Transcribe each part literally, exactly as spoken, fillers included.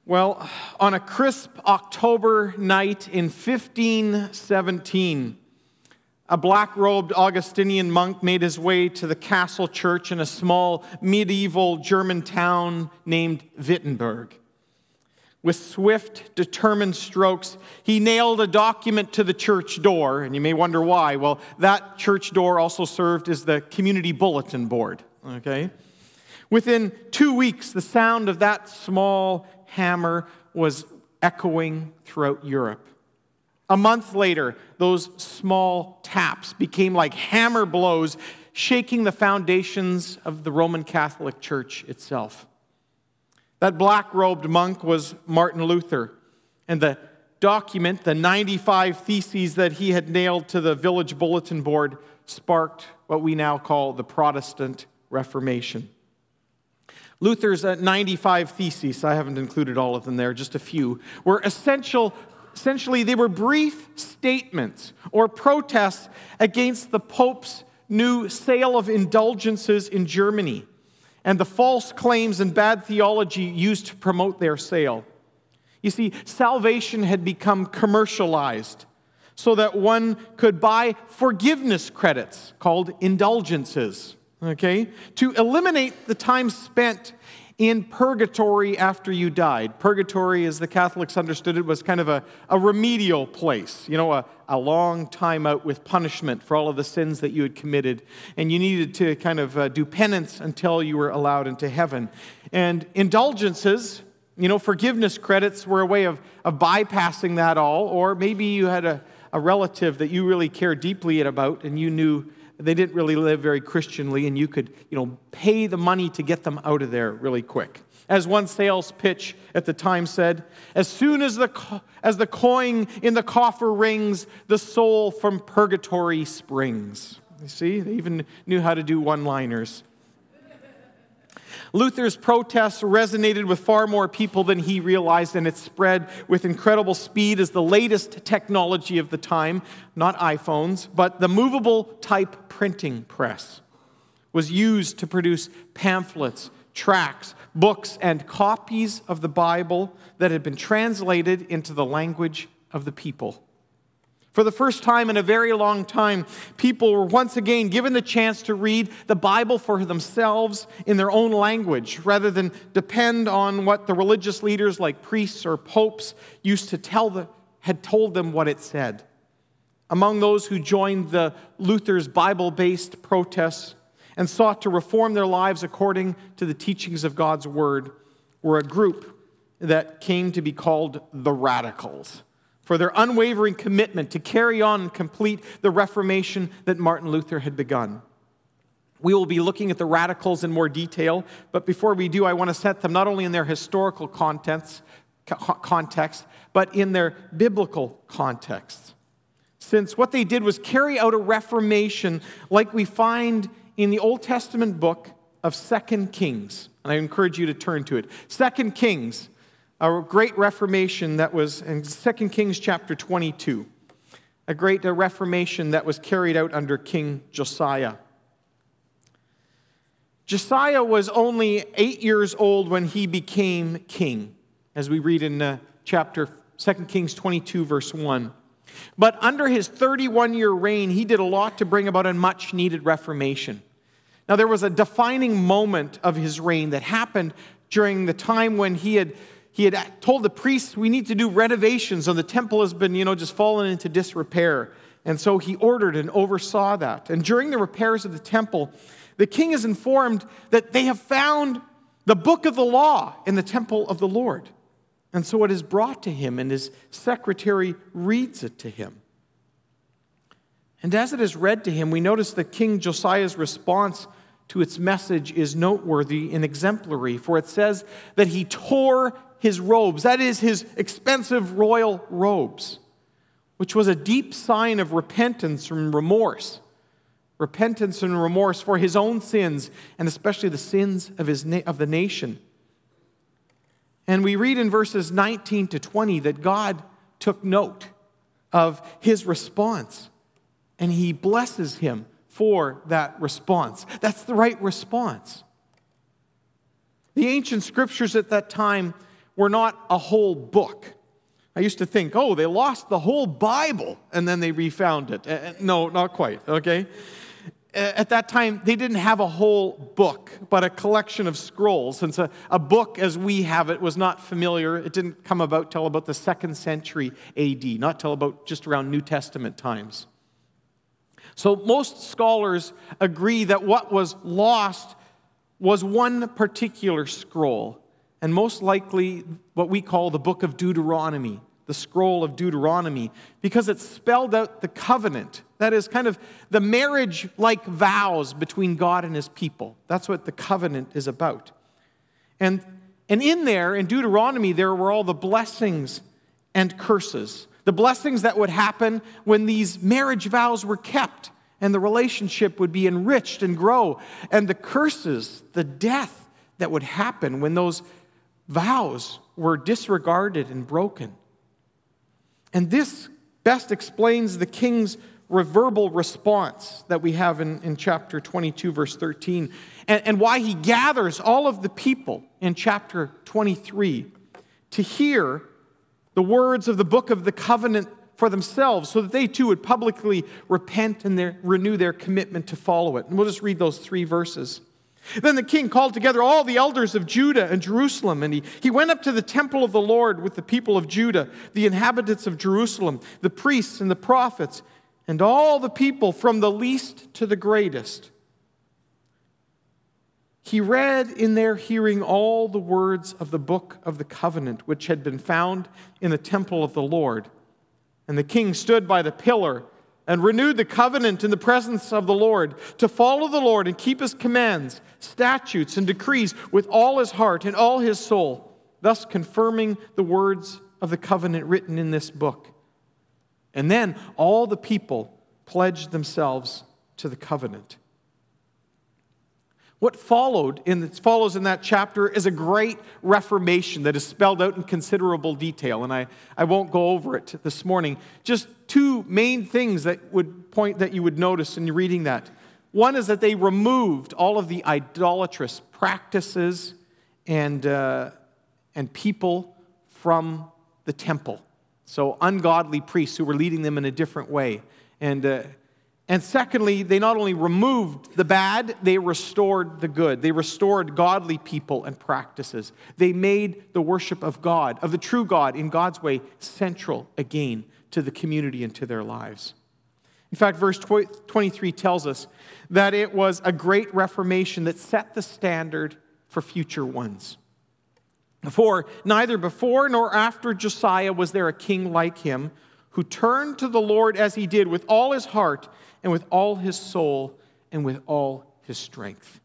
Well, on a crisp October night in fifteen seventeen, a black-robed Augustinian monk made his way to the castle church in a small medieval German town named Wittenberg. With swift, determined strokes, he nailed a document to the church door, and you may wonder why. Well, that church door also served as the community bulletin board, okay? Within two weeks, the sound of that small hammer was echoing throughout Europe. A month later, those small taps became like hammer blows, shaking the foundations of the Roman Catholic Church itself. That black-robed monk was Martin Luther, and the document, the ninety-five Theses that he had nailed to the village bulletin board, sparked what we now call the Protestant Reformation. Luther's ninety-five Theses, I haven't included all of them there, just a few, were essential. Essentially, they were brief statements or protests against the Pope's new sale of indulgences in Germany and the false claims and bad theology used to promote their sale. You see, salvation had become commercialized so that one could buy forgiveness credits called indulgences, okay, to eliminate the time spent in purgatory after you died. Purgatory, as the Catholics understood it, was kind of a, a remedial place, you know, a, a long time out with punishment for all of the sins that you had committed. And you needed to kind of uh, do penance until you were allowed into heaven. And indulgences, you know, forgiveness credits were a way of, of bypassing that all. Or maybe you had a, a relative that you really cared deeply about and you knew they didn't really live very Christianly, and you could, you know, pay the money to get them out of there really quick. As one sales pitch at the time said, as soon as the co- as the coin in the coffer rings, the soul from purgatory springs. You see, they even knew how to do one-liners. Luther's protests resonated with far more people than he realized, and it spread with incredible speed as the latest technology of the time, not iPhones, but the movable type printing press was used to produce pamphlets, tracts, books, and copies of the Bible that had been translated into the language of the people. For the first time in a very long time, people were once again given the chance to read the Bible for themselves in their own language, rather than depend on what the religious leaders like priests or popes used to tell them, had told them what it said. Among those who joined the Luther's Bible-based protests and sought to reform their lives according to the teachings of God's Word were a group that came to be called the Radicals, for their unwavering commitment to carry on and complete the Reformation that Martin Luther had begun. We will be looking at the Radicals in more detail, but before we do, I want to set them not only in their historical context, context, but in their biblical context. Since what they did was carry out a Reformation like we find in the Old Testament book of Second Kings. And I encourage you to turn to it. Second Kings, a great Reformation that was in Second Kings chapter twenty-two. A great Reformation that was carried out under King Josiah. Josiah was only eight years old when he became king, as we read in uh, chapter Second Kings twenty-two, verse one. But under his thirty-one-year reign, he did a lot to bring about a much-needed Reformation. Now, there was a defining moment of his reign that happened during the time when he had He had told the priests, we need to do renovations, and the temple has been, you know, just fallen into disrepair. And so he ordered and oversaw that. And during the repairs of the temple, the king is informed that they have found the book of the law in the temple of the Lord. And so it is brought to him, and his secretary reads it to him. And as it is read to him, we notice that King Josiah's response to its message is noteworthy and exemplary, for it says that he tore his robes, that is, his expensive royal robes, which was a deep sign of repentance and remorse. Repentance and remorse for his own sins, and especially the sins of his na- of the nation. And we read in verses nineteen to twenty that God took note of his response, and he blesses him for that response. That's the right response. The ancient scriptures at that time were not a whole book. I used to think, oh, they lost the whole Bible and then they refound it. Uh, no, not quite, okay? At that time, they didn't have a whole book, but a collection of scrolls. Since a, a book as we have it was not familiar, it didn't come about till about the second century A D, not till about just around New Testament times. So most scholars agree that what was lost was one particular scroll, and most likely what we call the book of Deuteronomy, the scroll of Deuteronomy, because it spelled out the covenant. That is kind of the marriage-like vows between God and his people. That's what the covenant is about. And, and in there, in Deuteronomy, there were all the blessings and curses. The blessings that would happen when these marriage vows were kept and the relationship would be enriched and grow. And the curses, the death that would happen when those vows were disregarded and broken. And this best explains the king's verbal response that we have in, in chapter twenty-two, verse thirteen, and, and why he gathers all of the people in chapter twenty-three to hear the words of the book of the covenant for themselves, so that they too would publicly repent and their, renew their commitment to follow it. And we'll just read those three verses. Then the king called together all the elders of Judah and Jerusalem, and he, he went up to the temple of the Lord with the people of Judah, the inhabitants of Jerusalem, the priests and the prophets, and all the people from the least to the greatest. He read in their hearing all the words of the book of the covenant, which had been found in the temple of the Lord. And the king stood by the pillar and renewed the covenant in the presence of the Lord, to follow the Lord and keep his commands, statutes, and decrees with all his heart and all his soul, thus confirming the words of the covenant written in this book. And then all the people pledged themselves to the covenant. What followed in, follows in that chapter is a great reformation that is spelled out in considerable detail, and I, I won't go over it this morning. Just two main things that would point that you would notice in reading that. One is that they removed all of the idolatrous practices and, uh, and people from the temple. So ungodly priests who were leading them in a different way. And uh, And secondly, they not only removed the bad, they restored the good. They restored godly people and practices. They made the worship of God, of the true God, in God's way, central again to the community and to their lives. In fact, verse twenty-three tells us that it was a great reformation that set the standard for future ones. For neither before nor after Josiah was there a king like him, who turned to the Lord as he did with all his heart and with all his soul and with all his strength.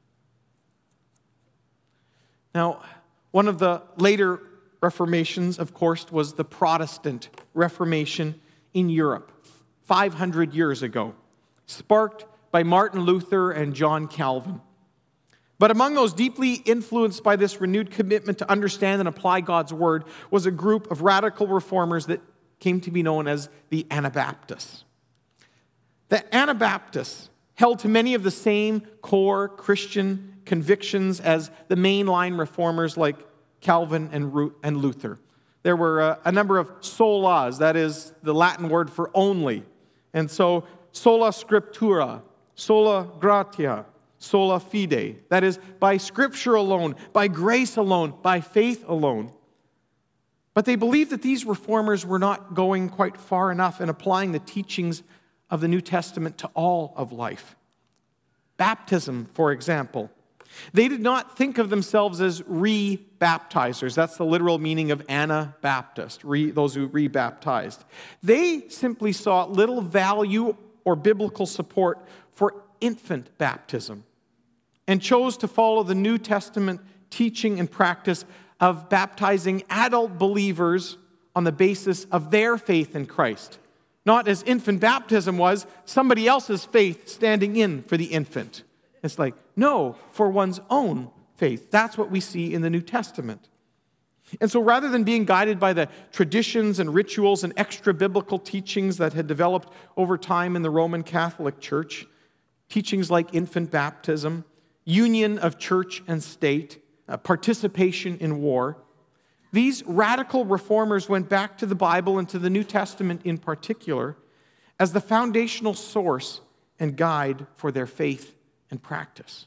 Now, one of the later reformations, of course, was the Protestant Reformation in Europe, five hundred years ago, sparked by Martin Luther and John Calvin. But among those deeply influenced by this renewed commitment to understand and apply God's word was a group of radical reformers that came to be known as the Anabaptists. The Anabaptists held to many of the same core Christian convictions as the mainline reformers like Calvin and Luther. There were a number of solas, that is the Latin word for only. And so sola scriptura, sola gratia, sola fide. That is by scripture alone, by grace alone, by faith alone. But they believed that these reformers were not going quite far enough in applying the teachings of the New Testament to all of life. Baptism, for example. They did not think of themselves as re-baptizers. That's the literal meaning of Anabaptist, re, those who re-baptized. They simply saw little value or biblical support for infant baptism and chose to follow the New Testament teaching and practice of baptizing adult believers on the basis of their faith in Christ. Not as infant baptism was, somebody else's faith standing in for the infant. It's like, no, for one's own faith. That's what we see in the New Testament. And so rather than being guided by the traditions and rituals and extra-biblical teachings that had developed over time in the Roman Catholic Church, teachings like infant baptism, union of church and state, uh, participation in war, These radical reformers went back to the Bible and to the New Testament in particular as the foundational source and guide for their faith and practice.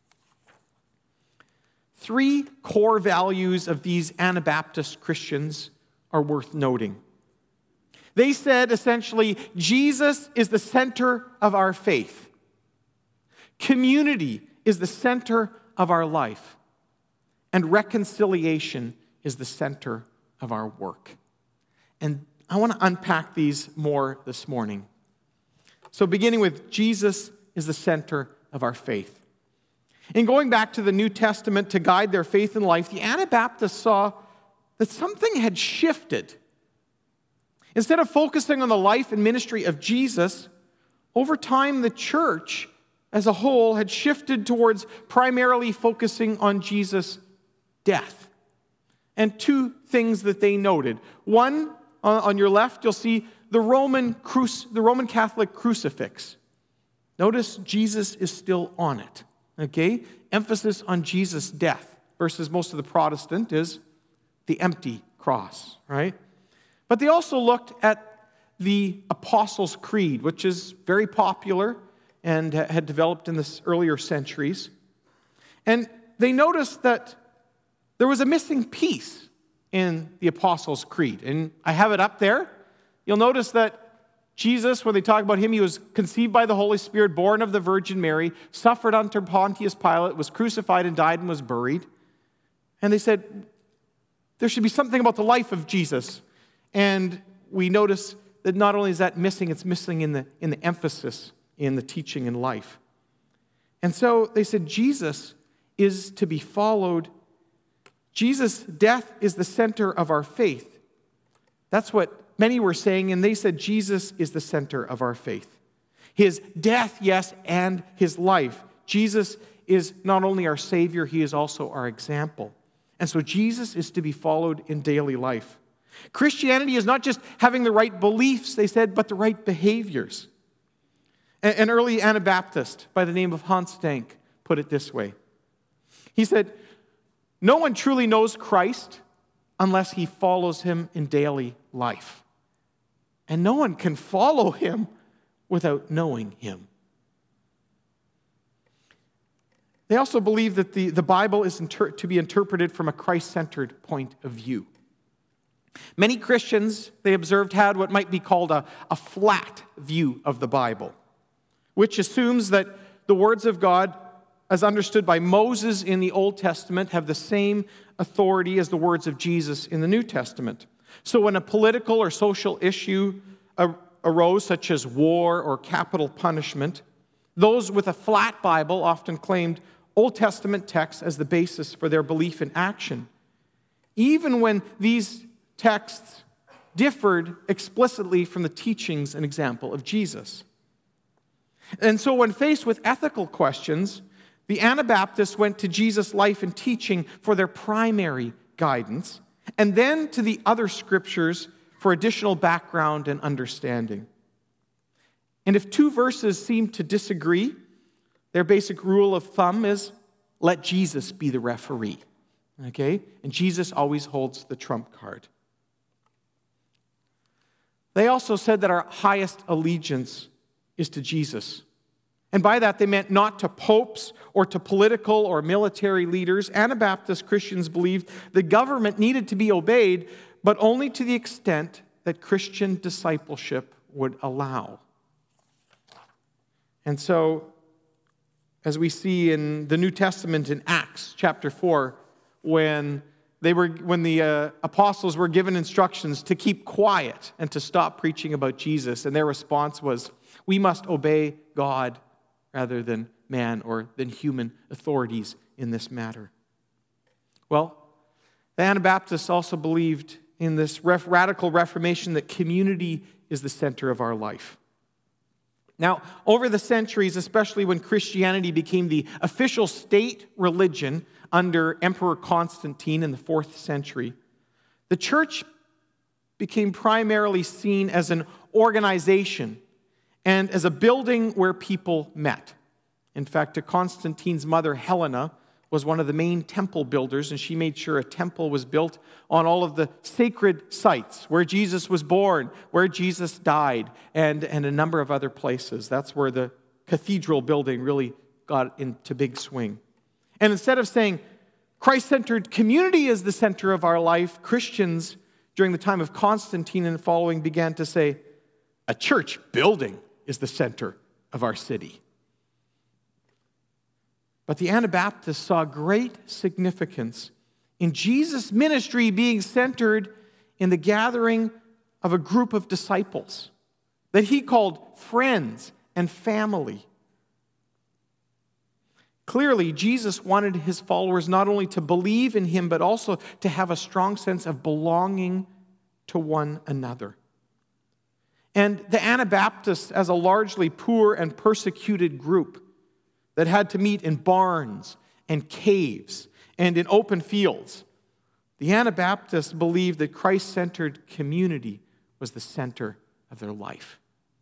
Three core values of these Anabaptist Christians are worth noting. They said essentially, Jesus is the center of our faith. Community is the center of our life. And reconciliation is the center of our work. And I want to unpack these more this morning. So beginning with Jesus is the center of our faith. In going back to the New Testament to guide their faith and life, the Anabaptists saw that something had shifted. Instead of focusing on the life and ministry of Jesus, over time the church as a whole had shifted towards primarily focusing on Jesus' death. And two things that they noted. One, on your left, you'll see the Roman cruci- the Roman Catholic crucifix. Notice Jesus is still on it. Okay? Emphasis on Jesus' death versus most of the Protestant is the empty cross, right? But they also looked at the Apostles' Creed, which is very popular and had developed in the earlier centuries. And they noticed that there was a missing piece in the Apostles' Creed. And I have it up there. You'll notice that Jesus, when they talk about him, he was conceived by the Holy Spirit, born of the Virgin Mary, suffered under Pontius Pilate, was crucified and died and was buried. And they said, there should be something about the life of Jesus. And we notice that not only is that missing, it's missing in the, in the emphasis in the teaching and life. And so they said Jesus is to be followed. Jesus' death is the center of our faith. That's what many were saying, and they said Jesus is the center of our faith. His death, yes, and his life. Jesus is not only our Savior, he is also our example. And so Jesus is to be followed in daily life. Christianity is not just having the right beliefs, they said, but the right behaviors. An early Anabaptist by the name of Hans Stank put it this way. He said, no one truly knows Christ unless he follows him in daily life. And no one can follow him without knowing him. They also believe that the, the Bible is inter- to be interpreted from a Christ-centered point of view. Many Christians, they observed, had what might be called a, a flat view of the Bible, which assumes that the words of God, as understood by Moses in the Old Testament, have the same authority as the words of Jesus in the New Testament. So when a political or social issue arose, such as war or capital punishment, those with a flat Bible often claimed Old Testament texts as the basis for their belief and action, even when these texts differed explicitly from the teachings and example of Jesus. And so when faced with ethical questions, the Anabaptists went to Jesus' life and teaching for their primary guidance, and then to the other scriptures for additional background and understanding. And if two verses seem to disagree, their basic rule of thumb is, let Jesus be the referee. Okay? And Jesus always holds the trump card. They also said that our highest allegiance is to Jesus. And by that, they meant not to popes or to political or military leaders. Anabaptist Christians believed the government needed to be obeyed, but only to the extent that Christian discipleship would allow. And so, as we see in the New Testament in Acts chapter four, when they were when the uh, apostles were given instructions to keep quiet and to stop preaching about Jesus, and their response was, we must obey God rather than man or than human authorities in this matter. Well, the Anabaptists also believed in this ref- radical reformation that community is the center of our life. Now, over the centuries, especially when Christianity became the official state religion under Emperor Constantine in the fourth century, the church became primarily seen as an organization and as a building where people met. In fact, to Constantine's mother, Helena, was one of the main temple builders, and she made sure a temple was built on all of the sacred sites where Jesus was born, where Jesus died, and, and a number of other places. That's where the cathedral building really got into big swing. And instead of saying Christ-centered community is the center of our life, Christians during the time of Constantine and following began to say a church building is the center of our city. But the Anabaptists saw great significance in Jesus' ministry being centered in the gathering of a group of disciples that he called friends and family. Clearly, Jesus wanted his followers not only to believe in him, but also to have a strong sense of belonging to one another. And the Anabaptists, as a largely poor and persecuted group that had to meet in barns and caves and in open fields, the Anabaptists believed that Christ-centered community was the center of their life.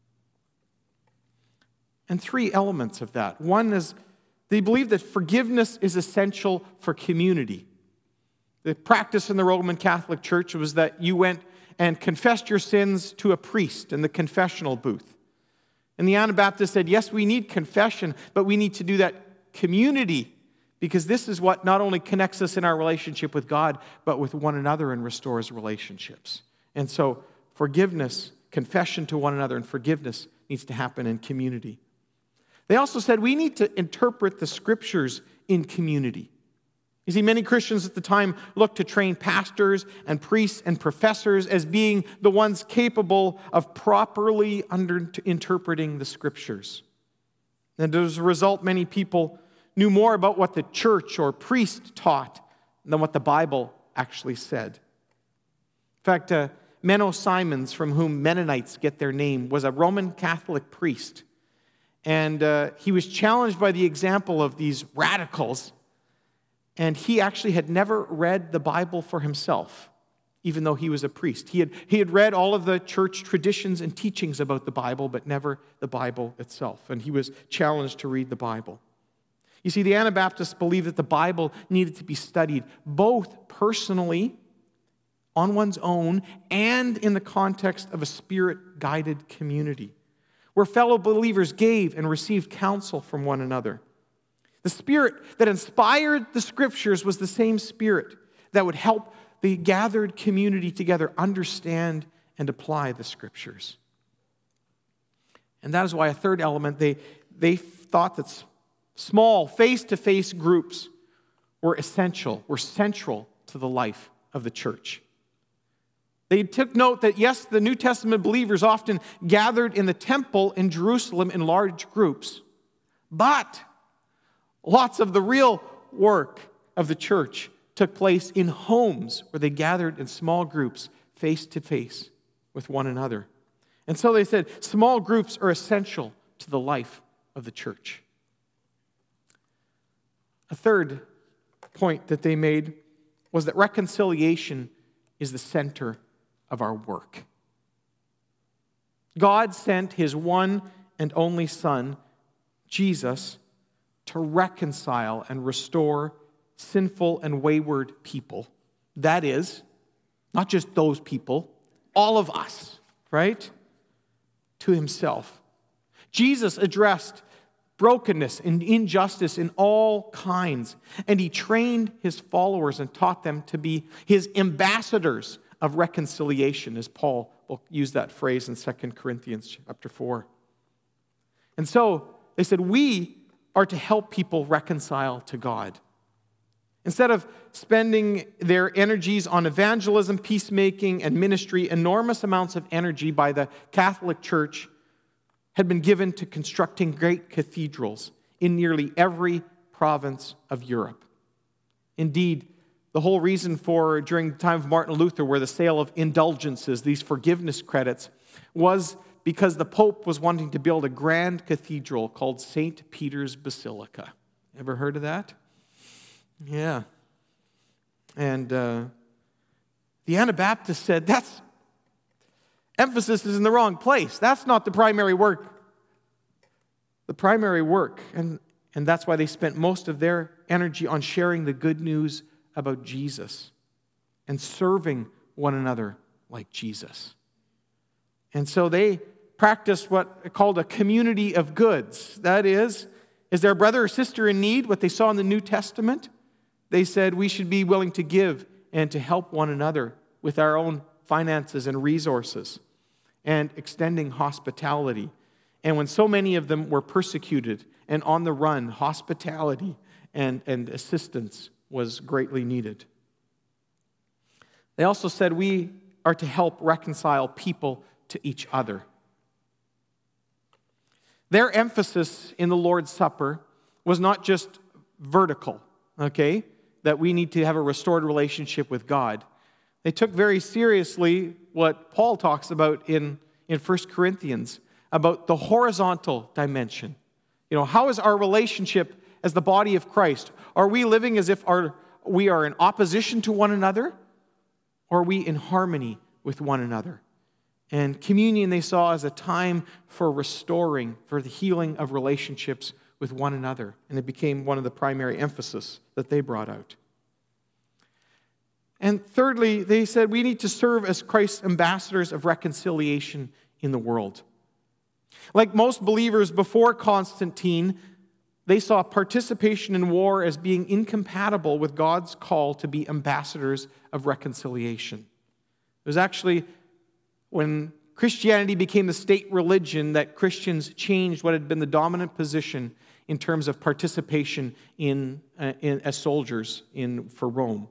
And three elements of that. One is they believed that forgiveness is essential for community. The practice in the Roman Catholic Church was that you went and confessed your sins to a priest in the confessional booth. And the Anabaptists said, yes, we need confession, but we need to do that community, because this is what not only connects us in our relationship with God, but with one another and restores relationships. And so forgiveness, confession to one another, and forgiveness needs to happen in community. They also said we need to interpret the Scriptures in community. You see, many Christians at the time looked to train pastors and priests and professors as being the ones capable of properly under interpreting the Scriptures. And as a result, many people knew more about what the church or priest taught than what the Bible actually said. In fact, uh, Menno Simons, from whom Mennonites get their name, was a Roman Catholic priest. And uh, he was challenged by the example of these radicals. And he actually had never read the Bible for himself, even though he was a priest. He had, he had read all of the church traditions and teachings about the Bible, but never the Bible itself. And he was challenged to read the Bible. You see, the Anabaptists believed that the Bible needed to be studied both personally, on one's own, and in the context of a Spirit-guided community, where fellow believers gave and received counsel from one another. The Spirit that inspired the Scriptures was the same Spirit that would help the gathered community together understand and apply the Scriptures. And that is why a third element, they, they thought that small face-to-face groups were essential, were central to the life of the church. They took note that, yes, the New Testament believers often gathered in the temple in Jerusalem in large groups, but lots of the real work of the church took place in homes where they gathered in small groups, face to face with one another. And so they said small groups are essential to the life of the church. A third point that they made was that reconciliation is the center of our work. God sent his one and only Son, Jesus, to reconcile and restore sinful and wayward people. That is, not just those people, all of us, right? To himself. Jesus addressed brokenness and injustice in all kinds, and he trained his followers and taught them to be his ambassadors of reconciliation, as Paul will use that phrase in Second Corinthians chapter four. And so they said, we are to help people reconcile to God. Instead of spending their energies on evangelism, peacemaking, and ministry, enormous amounts of energy by the Catholic Church had been given to constructing great cathedrals in nearly every province of Europe. Indeed, the whole reason for, during the time of Martin Luther, were the sale of indulgences, these forgiveness credits, was because the Pope was wanting to build a grand cathedral called Saint Peter's Basilica. Ever heard of that? Yeah. And uh, the Anabaptists said, that's, emphasis is in the wrong place. That's not the primary work. The primary work, and And that's why they spent most of their energy on sharing the good news about Jesus and serving one another like Jesus. And so they practiced what called a community of goods. That is, is there a brother or sister in need, what they saw in the New Testament? They said we should be willing to give and to help one another with our own finances and resources and extending hospitality. And when so many of them were persecuted and on the run, hospitality and, and assistance was greatly needed. They also said we are to help reconcile people to each other. Their emphasis in the Lord's Supper was not just vertical, okay, that we need to have a restored relationship with God. They took very seriously what Paul talks about in, in First Corinthians, about the horizontal dimension. You know, how is our relationship as the body of Christ? Are we living as if our, we are in opposition to one another? Or are we in harmony with one another? And communion they saw as a time for restoring, for the healing of relationships with one another. And it became one of the primary emphasis that they brought out. And thirdly, they said we need to serve as Christ's ambassadors of reconciliation in the world. Like most believers before Constantine, they saw participation in war as being incompatible with God's call to be ambassadors of reconciliation. It was actually when Christianity became the state religion that Christians changed what had been the dominant position in terms of participation in, uh, in as soldiers in for Rome.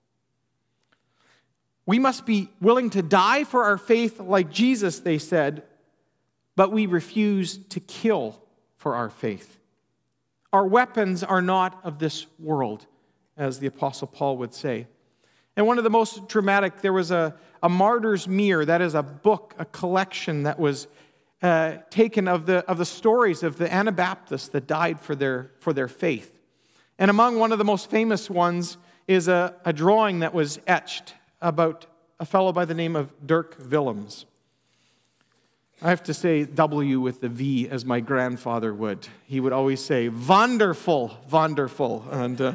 We must be willing to die for our faith like Jesus, they said, but we refuse to kill for our faith. Our weapons are not of this world, as the Apostle Paul would say. And one of the most dramatic, there was a, a martyr's mirror, that is a book, a collection that was uh, taken of the, of the stories of the Anabaptists that died for their, for their faith. And among one of the most famous ones is a, a drawing that was etched about a fellow by the name of Dirk Willems. I have to say W with the V as my grandfather would. He would always say, wonderful, wonderful. And uh,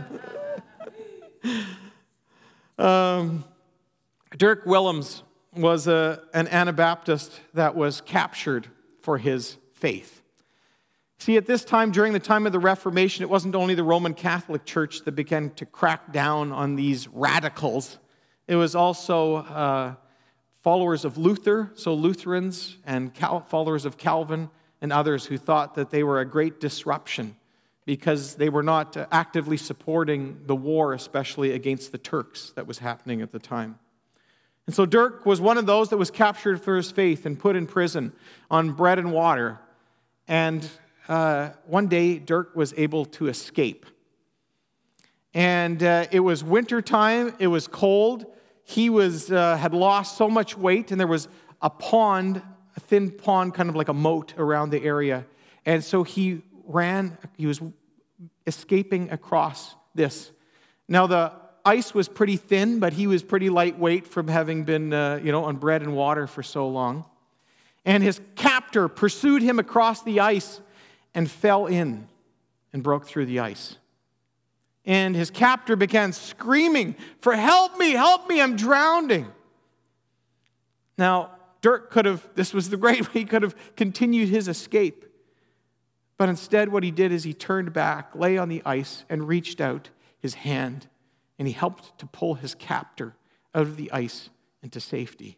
um, Dirk Willems was a, an Anabaptist that was captured for his faith. See, at this time, during the time of the Reformation, it wasn't only the Roman Catholic Church that began to crack down on these radicals. It was also uh, followers of Luther, so Lutherans and Cal- followers of Calvin and others who thought that they were a great disruption because they were not uh, actively supporting the war, especially against the Turks that was happening at the time. And so Dirk was one of those that was captured for his faith and put in prison on bread and water. And uh, one day, Dirk was able to escape. And uh, it was wintertime, it was cold. He was uh, had lost so much weight, and there was a pond, a thin pond, kind of like a moat around the area. And so he ran, he was escaping across this. Now the ice was pretty thin, but he was pretty lightweight from having been, uh, you know, on bread and water for so long. And his captor pursued him across the ice and fell in and broke through the ice. And his captor began screaming, for help me, help me, I'm drowning. Now, Dirk could have, this was the great way, he could have continued his escape. But instead what he did is he turned back, lay on the ice, and reached out his hand, and he helped to pull his captor out of the ice into safety.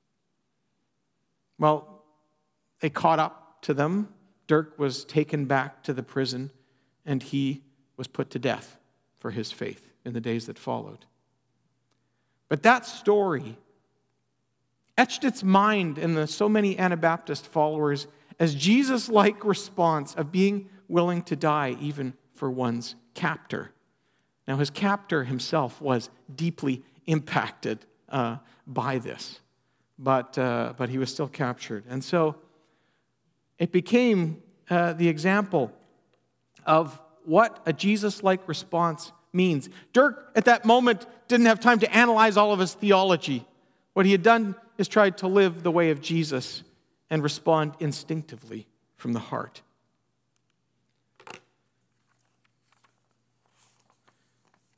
Well, they caught up to them. Dirk was taken back to the prison, and he was put to death for his faith in the days that followed. But that story etched its mind in the so many Anabaptist followers as Jesus-like response of being willing to die even for one's captor. Now, his captor himself was deeply impacted uh, by this, but uh, but he was still captured. And so it became uh, the example of what a Jesus-like response means. Dirk, at that moment, didn't have time to analyze all of his theology. What he had done is tried to live the way of Jesus and respond instinctively from the heart.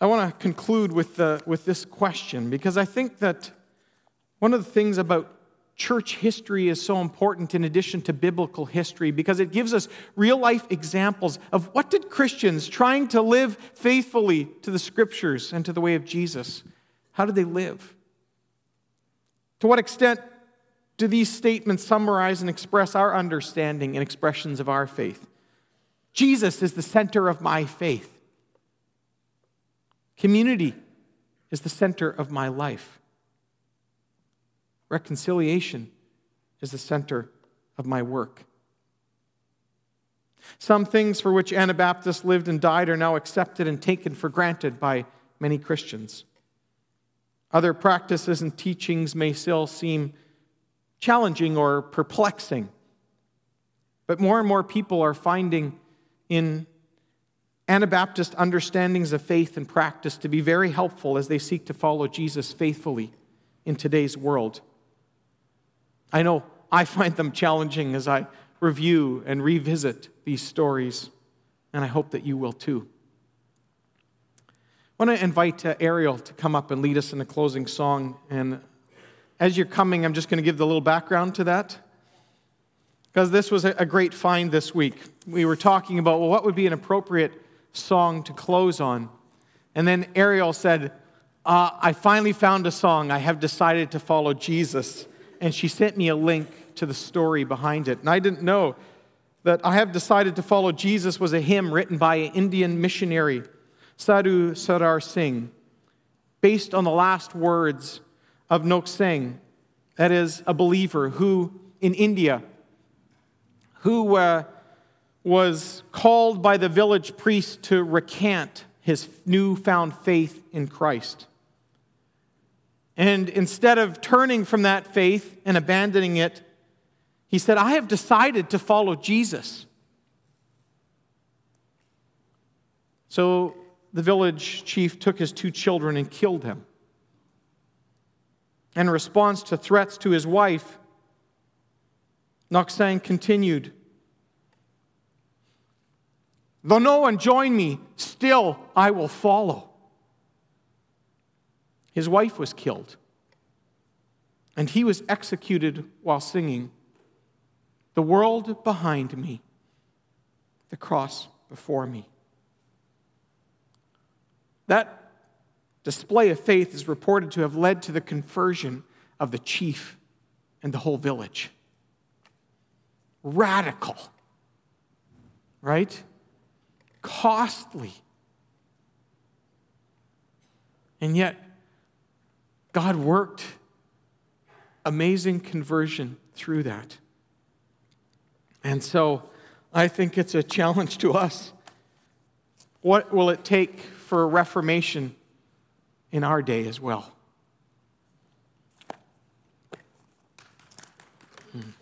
I want to conclude with, the, with this question, because I think that one of the things about church history is so important in addition to biblical history, because it gives us real-life examples of what did Christians trying to live faithfully to the Scriptures and to the way of Jesus, how did they live? To what extent do these statements summarize and express our understanding and expressions of our faith? Jesus is the center of my faith. Community is the center of my life. Reconciliation is the center of my work. Some things for which Anabaptists lived and died are now accepted and taken for granted by many Christians. Other practices and teachings may still seem challenging or perplexing. But more and more people are finding in Anabaptist understandings of faith and practice to be very helpful as they seek to follow Jesus faithfully in today's world. I know I find them challenging as I review and revisit these stories, and I hope that you will too. I want to invite uh, Ariel to come up and lead us in a closing song. And as you're coming, I'm just going to give the little background to that, because this was a great find this week. We were talking about, well, what would be an appropriate song to close on? And then Ariel said, uh, I finally found a song. I have decided to follow Jesus. And she sent me a link to the story behind it. And I didn't know that I have decided to follow Jesus was a hymn written by an Indian missionary, Sadhu Sardar Singh, based on the last words of Nok Singh, that is a believer who, in India, who uh, was called by the village priest to recant his newfound faith in Christ. And instead of turning from that faith and abandoning it, he said, I have decided to follow Jesus. So the village chief took his two children and killed him. In response to threats to his wife, Nok Singh continued, though no one join me, still I will follow. His wife was killed, and he was executed while singing, the world behind me, the cross before me. That display of faith is reported to have led to the conversion of the chief and the whole village. Radical, right? Costly. And yet, God worked amazing conversion through that. And so, I think it's a challenge to us. What will it take for a reformation in our day as well? Hmm.